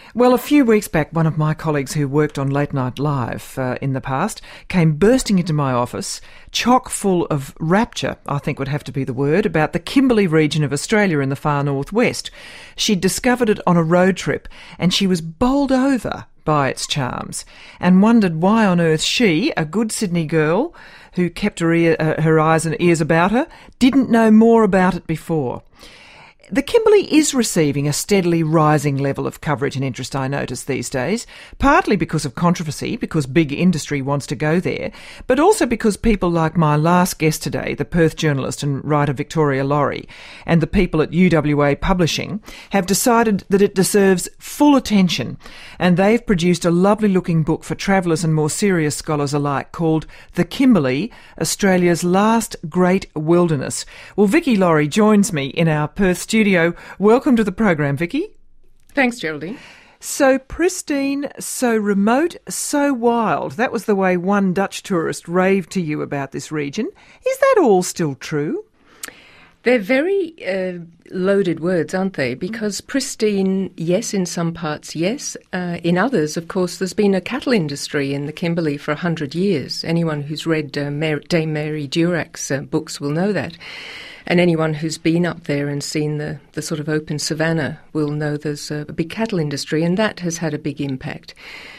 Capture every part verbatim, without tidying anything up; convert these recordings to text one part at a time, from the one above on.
Well, a few weeks back, one of my colleagues who worked on Late Night Live uh, in the past came bursting into my office, chock full of rapture, I think would have to be the word, about the Kimberley region of Australia in the far northwest. She'd discovered it on a road trip, and she was bowled over by its charms, and wondered why on earth she, a good Sydney girl who kept her, ear, uh, her eyes and ears about her, didn't know more about it before. The Kimberley is receiving a steadily rising level of coverage and interest, I notice, these days, partly because of controversy, because big industry wants to go there, but also because people like my last guest today, the Perth journalist and writer Victoria Laurie, and the people at U W A Publishing have decided that it deserves full attention, and they've produced a lovely-looking book for travellers and more serious scholars alike called The Kimberley, Australia's Last Great Wilderness. Well, Vicky Laurie joins me in our Perth studio. Studio. Welcome to the program, Vicky. Thanks, Geraldine. So pristine, so remote, so wild. That was the way one Dutch tourist raved to you about this region. Is that all still true? They're very uh, loaded words, aren't they? Because pristine, yes, in some parts, yes. Uh, in others, of course, there's been a cattle industry in the Kimberley for a hundred years. Anyone who's read uh, Mary, Dame Mary Durac's uh, books will know that. And anyone who's been up there and seen the, the sort of open savannah will know there's a big cattle industry, and that has had a big impact.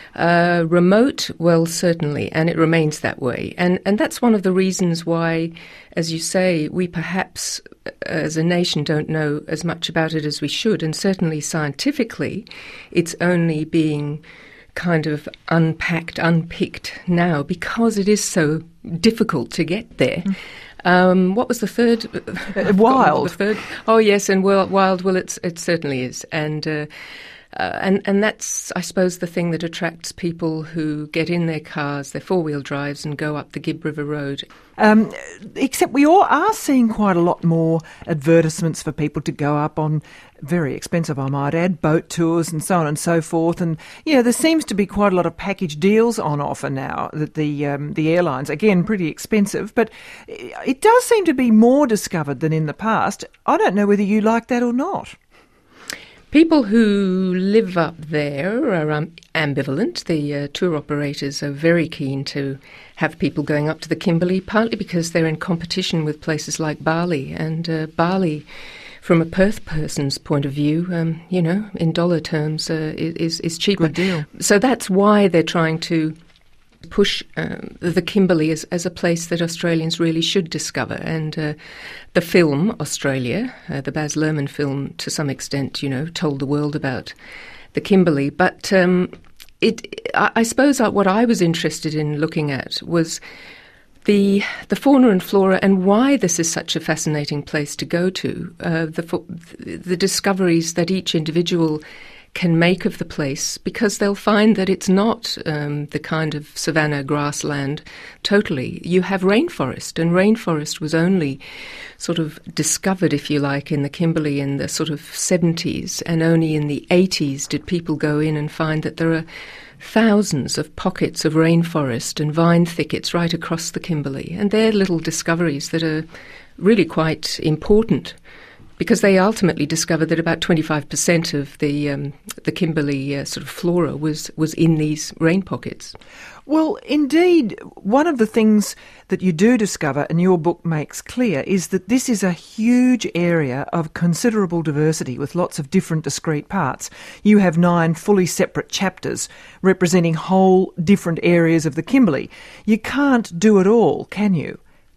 Uh, remote, well, certainly, and it remains that way. And, and that's one of the reasons why, as you say, we perhaps as a nation don't know as much about it as we should, and certainly scientifically it's only being kind of unpacked, unpicked now because it is so difficult to get there. Mm. Um, what was the third? Uh, wild. The third. Oh yes, and wild. Well, it's it certainly is, and uh, uh, and and that's, I suppose, the thing that attracts people who get in their cars, their four wheel drives, and go up the Gibb River Road. Um, except we all are seeing quite a lot more advertisements for people to go up on very expensive, I might add, boat tours and so on and so forth. And, you know, there seems to be quite a lot of package deals on offer now that the um, the airlines, again, pretty expensive, but it does seem to be more discovered than in the past. I don't know whether you like that or not. People who live up there are um, ambivalent. The uh, tour operators are very keen to have people going up to the Kimberley, partly because they're in competition with places like Bali. And uh, Bali, from a Perth person's point of view, um, you know, in dollar terms, uh, is, is cheaper. Good deal. So that's why they're trying to push um, the Kimberley as, as a place that Australians really should discover. And uh, the film, Australia, uh, the Baz Luhrmann film, to some extent, you know, told the world about the Kimberley. But um, it, I, I suppose what I was interested in looking at was the the fauna and flora and why this is such a fascinating place to go to, uh, the, the discoveries that each individual can make of the place, because they'll find that it's not um, the kind of savanna grassland totally. You have rainforest, and rainforest was only sort of discovered, if you like, in the Kimberley in the sort of seventies, and only in the eighties did people go in and find that there are thousands of pockets of rainforest and vine thickets right across the Kimberley. And they're little discoveries that are really quite important, because they ultimately discovered that about twenty-five percent of the um, the Kimberley uh, sort of flora was, was in these rain pockets. Well, indeed, one of the things that you do discover, and your book makes clear, is that this is a huge area of considerable diversity with lots of different discrete parts. You have nine fully separate chapters representing whole different areas of the Kimberley. You can't do it all, can you?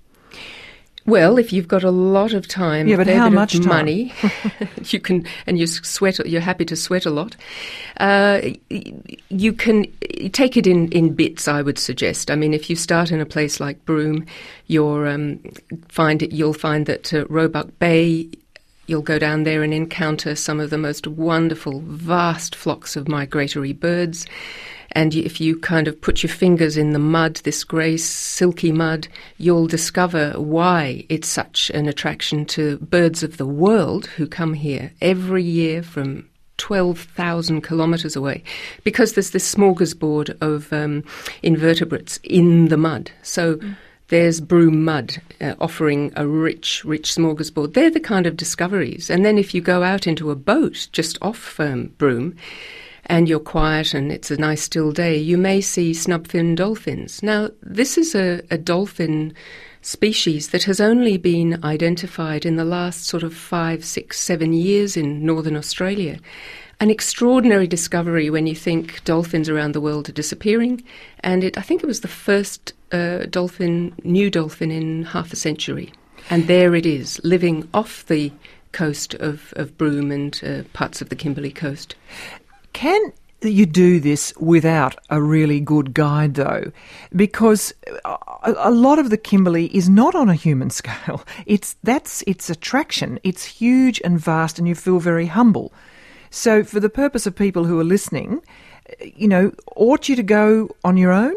Well, if you've got a lot of time, yeah, but how much time? money? you can, and you sweat. You're happy to sweat a lot. Uh, you can take it in, in bits. I would suggest. I mean, if you start in a place like Broome, you're um, find it. You'll find that uh, Roebuck Bay. You'll go down there and encounter some of the most wonderful, vast flocks of migratory birds. And if you kind of put your fingers in the mud, this grey, silky mud, you'll discover why it's such an attraction to birds of the world who come here every year from twelve thousand kilometres away, because there's this smorgasbord of um, invertebrates in the mud. So mm. there's Broome mud uh, offering a rich, rich smorgasbord. They're the kind of discoveries. And then if you go out into a boat just off um, Broome, and you're quiet and it's a nice still day, you may see snub-fin dolphins. Now, this is a, a dolphin species that has only been identified in the last sort of five, six, seven years in northern Australia. An extraordinary discovery when you think dolphins around the world are disappearing, and it, I think it was the first uh, dolphin, new dolphin in half a century. And there it is, living off the coast of, of Broome and uh, parts of the Kimberley coast. Can you do this without a really good guide, though? Because a, a lot of the Kimberley is not on a human scale. It's that's its attraction. It's huge and vast, and you feel very humble. So for the purpose of people who are listening, you know, ought you to go on your own?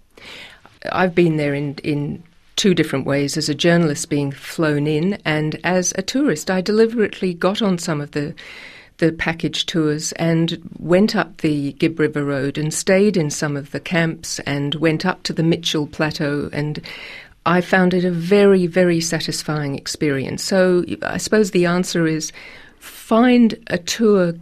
I've been there in, in two different ways, as a journalist being flown in, and as a tourist. I deliberately got on some of the the package tours and went up the Gibb River Road and stayed in some of the camps and went up to the Mitchell Plateau, and I found it a very, very satisfying experience. So I suppose the answer is find a tour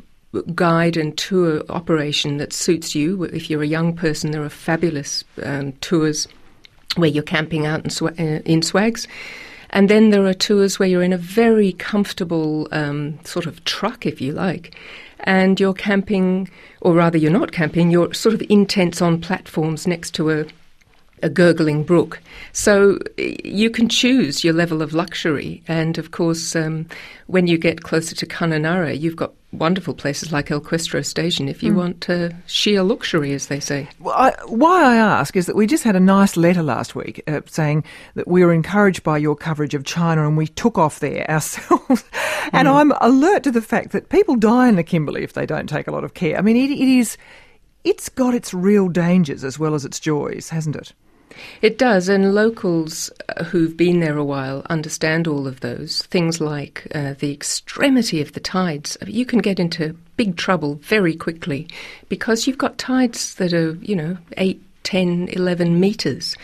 guide and tour operation that suits you. If you're a young person, there are fabulous um, tours where you're camping out in, sw- uh, in swags. And then there are tours where you're in a very comfortable um, sort of truck, if you like, and you're camping, or rather you're not camping, you're sort of in tents on platforms next to a a gurgling brook. So you can choose your level of luxury. And of course, um, when you get closer to Kununurra, you've got wonderful places like El Questro Station if you mm. want uh, sheer luxury, as they say. Well, I, why I ask is that we just had a nice letter last week uh, saying that we were encouraged by your coverage of China and we took off there ourselves. and mm. I'm alert to the fact that people die in the Kimberley if they don't take a lot of care. I mean, it, it is, it's got its real dangers as well as its joys, hasn't it? It does, and locals who've been there a while understand all of those. Things like uh, the extremity of the tides. You can get into big trouble very quickly because you've got tides that are, you know, eight, ten, eleven metres.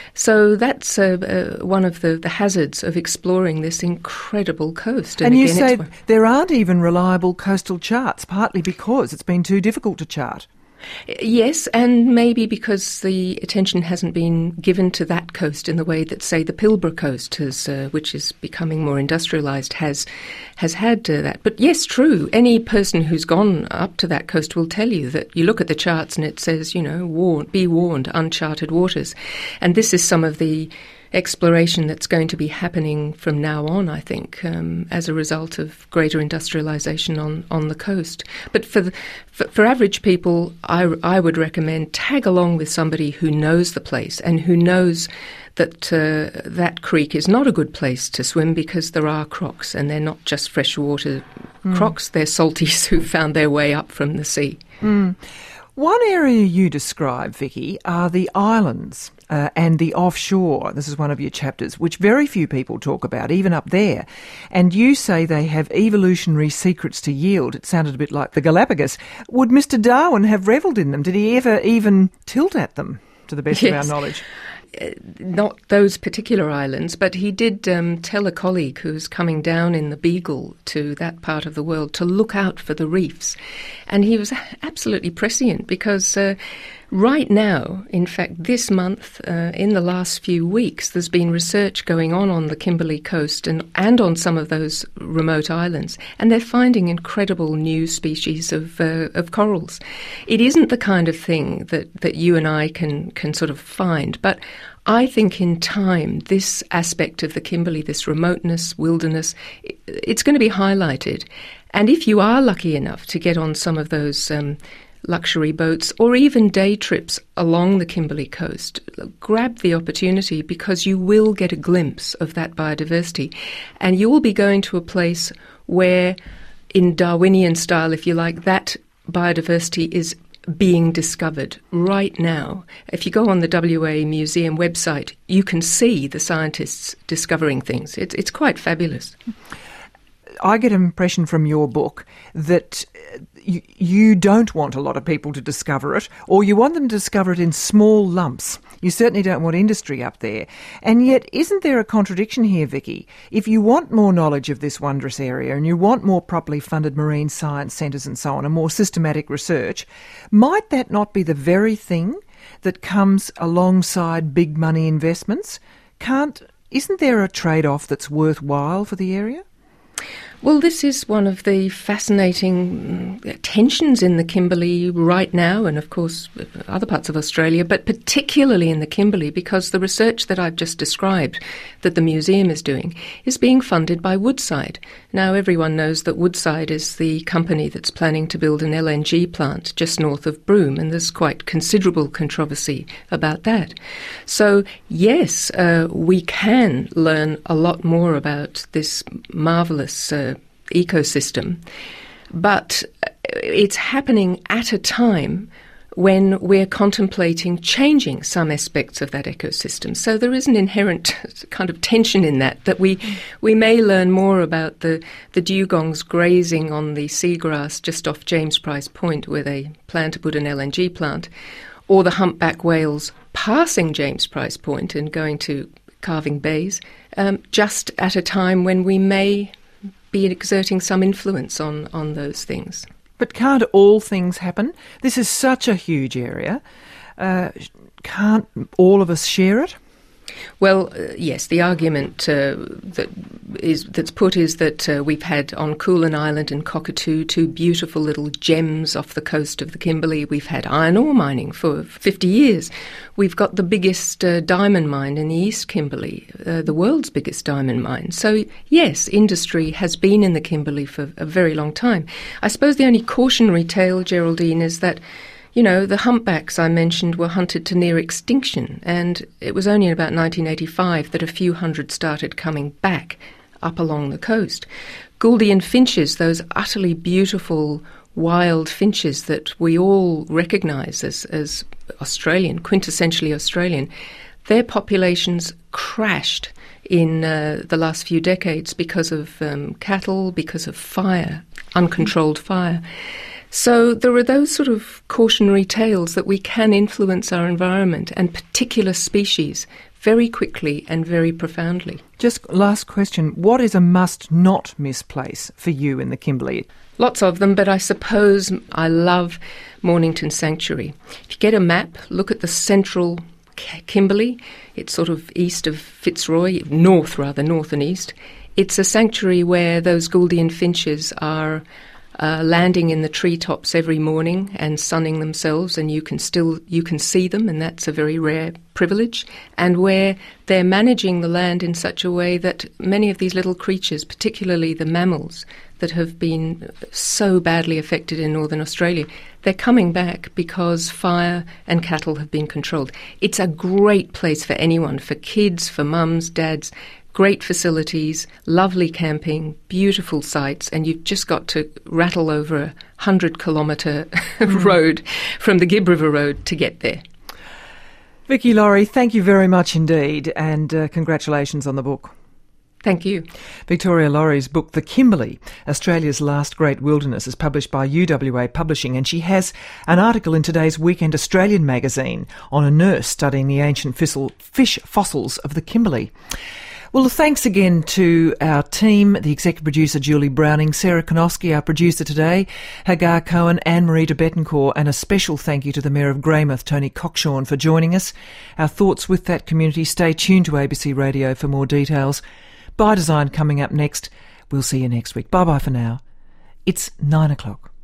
So that's uh, uh, one of the, the hazards of exploring this incredible coast. And, and you again, say there aren't even reliable coastal charts, partly because it's been too difficult to chart. Yes, and maybe because the attention hasn't been given to that coast in the way that, say, the Pilbara coast, has, uh, which is becoming more industrialised, has has had uh, that. But yes, true. Any person who's gone up to that coast will tell you that you look at the charts and it says, you know, warn, be warned, uncharted waters. And this is some of the exploration that's going to be happening from now on, I think, um, as a result of greater industrialisation on, on the coast. But for, the, for for average people, I, I would recommend tag along with somebody who knows the place and who knows that uh, that creek is not a good place to swim because there are crocs, and they're not just freshwater mm. crocs, they're salties who found their way up from the sea. Mm. One area you describe, Vicky, are the islands uh, and the offshore. This is one of your chapters, which very few people talk about, even up there. And you say they have evolutionary secrets to yield. It sounded a bit like the Galapagos. Would Mister Darwin have revelled in them? Did he ever even tilt at them, to the best yes. of our knowledge? Uh, not those particular islands, but he did um, tell a colleague who's coming down in the Beagle to that part of the world to look out for the reefs. And he was absolutely prescient because uh, right now, in fact, this month, uh, in the last few weeks, there's been research going on on the Kimberley coast and, and on some of those remote islands, and they're finding incredible new species of uh, of corals. It isn't the kind of thing that, that you and I can, can sort of find, but I think in time, this aspect of the Kimberley, this remoteness, wilderness, it's going to be highlighted. And if you are lucky enough to get on some of those um, luxury boats or even day trips along the Kimberley coast, grab the opportunity because you will get a glimpse of that biodiversity. And you will be going to a place where, in Darwinian style, if you like, that biodiversity is being discovered right now. If you go on the W A Museum website, you can see the scientists discovering things. It's it's quite fabulous. I get an impression from your book that you, you don't want a lot of people to discover it, or you want them to discover it in small lumps. You certainly don't want industry up there. And yet, isn't there a contradiction here, Vicky? If you want more knowledge of this wondrous area and you want more properly funded marine science centres and so on, and more systematic research, might that not be the very thing that comes alongside big money investments? Can't, isn't there a trade-off that's worthwhile for the area? Well, this is one of the fascinating tensions in the Kimberley right now, and of course other parts of Australia, but particularly in the Kimberley, because the research that I've just described that the museum is doing is being funded by Woodside. Now, everyone knows that Woodside is the company that's planning to build an L N G plant just north of Broome, and there's quite considerable controversy about that. So, yes, uh, we can learn a lot more about this marvellous uh, ecosystem, but it's happening at a time when we're contemplating changing some aspects of that ecosystem. So there is an inherent kind of tension in that, that we we may learn more about the, the dugongs grazing on the seagrass just off James Price Point, where they plan to put an L N G plant, or the humpback whales passing James Price Point and going to calving bays, um, just at a time when we may be exerting some influence on, on those things. But can't all things happen? This is such a huge area. Uh, can't all of us share it? Well, uh, yes, the argument uh, that is that's put is that uh, we've had on Coolan Island and Cockatoo two beautiful little gems off the coast of the Kimberley. We've had iron ore mining for fifty years. We've got the biggest uh, diamond mine in the East Kimberley, uh, the world's biggest diamond mine. So, yes, industry has been in the Kimberley for a very long time. I suppose the only cautionary tale, Geraldine, is that you know, the humpbacks I mentioned were hunted to near extinction, and it was only in about nineteen eighty-five that a few hundred started coming back up along the coast. Gouldian finches, those utterly beautiful wild finches that we all recognise as, as Australian, quintessentially Australian, their populations crashed in uh, the last few decades because of um, cattle, because of fire, uncontrolled fire. So there are those sort of cautionary tales that we can influence our environment and particular species very quickly and very profoundly. Just last question, what is a must-not-miss place for you in the Kimberley? Lots of them, but I suppose I love Mornington Sanctuary. If you get a map, look at the central Kimberley. It's sort of east of Fitzroy, north rather, north and east. It's a sanctuary where those Gouldian finches are Uh, landing in the treetops every morning and sunning themselves, and you can still you can see them, and that's a very rare privilege, and where they're managing the land in such a way that many of these little creatures, particularly the mammals that have been so badly affected in Northern Australia, they're coming back because fire and cattle have been controlled. It's a great place for anyone, for kids, for mums, dads. Great facilities, lovely camping, beautiful sites, and you've just got to rattle over a hundred kilometre road from the Gibb River Road to get there. Vicky Laurie, thank you very much indeed, and uh, congratulations on the book. Thank you. Victoria Laurie's book, The Kimberley, Australia's Last Great Wilderness, is published by U W A Publishing, and she has an article in today's Weekend Australian magazine on a nurse studying the ancient fish fossils of the Kimberley. Well, thanks again to our team, the executive producer Julie Browning, Sarah Konofsky, our producer today, Hagar Cohen, Anne-Marie de Bettencourt, and a special thank you to the Mayor of Greymouth, Tony Cockshawn, for joining us. Our thoughts with that community. Stay tuned to A B C Radio for more details. By Design coming up next. We'll see you next week. Bye-bye for now. It's nine o'clock.